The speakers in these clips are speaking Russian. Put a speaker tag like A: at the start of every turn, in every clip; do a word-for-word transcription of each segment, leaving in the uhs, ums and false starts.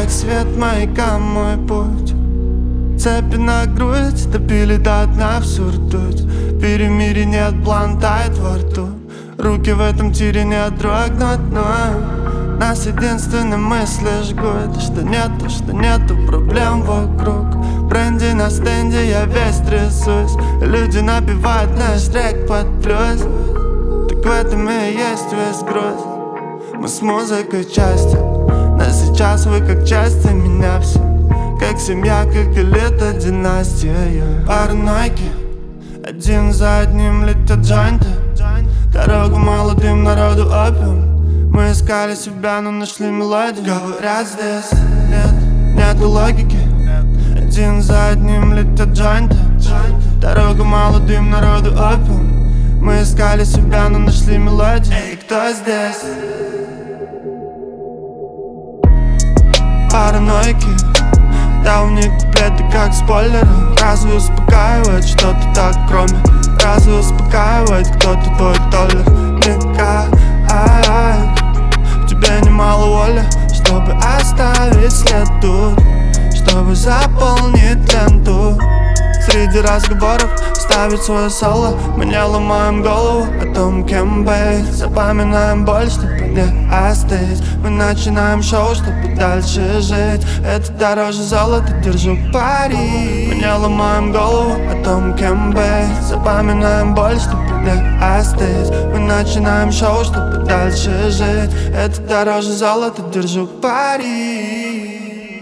A: как свет маяка мой путь. Цепи на грудь, допили до дна всю ртуть. В перемире нет план, тает во рту. Руки в этом тире не дрогнут, но нас единственная мысль жгут. Что нету, что нету проблем вокруг. Бренди на стенде, я весь трясусь. Люди напевают наш трек под плюс. Так в этом и есть весь груз. Мы с музыкой части, но сейчас вы как части меня все. Как семья, как элита, династия. Паранойки, один за одним летят джойнты. Дорогу молодым народу опиум. Мы искали себя, но нашли мелодию. Говорят, здесь нет, нету логики. Один за одним летят джойнты. Дорогу молодым народу опиум. Мы искали себя, но нашли мелодию. Эй, кто здесь? Паранойки. Да, у них куплеты как спойлеры. Разве успокаивает что-то так, кроме? Разве успокаивает кто-то твой толлер? Ника, ай-ай. В тебе немало воли, чтобы оставить след тут, чтобы заполнить ленту. Среди разговоров ставить свое соло. Мы не ломаем голову о том, кем быть. Запоминаем боль, чтобы не остыть. Мы начинаем шоу, чтобы дальше жить. Это дороже золота, держу пари. Мы не ломаем голову о том, кем быть. Запоминаем боль, чтобы не остыть. Мы начинаем шоу, чтобы дальше жить. Это дороже золота, держу пари.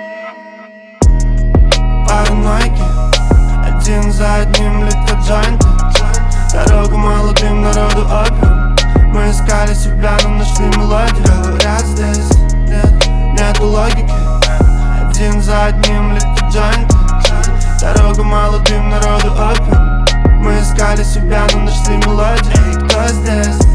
A: Паранойки. Один за одним летят джойнты. Дорогу молодым народу опиум. Мы искали себя, но нашли мелодию. Говорят, здесь нет, нету логики. Один за одним летят джойнты. Дорогу молодым народу опиум. Мы искали себя, но нашли мелодию. Эй, кто здесь?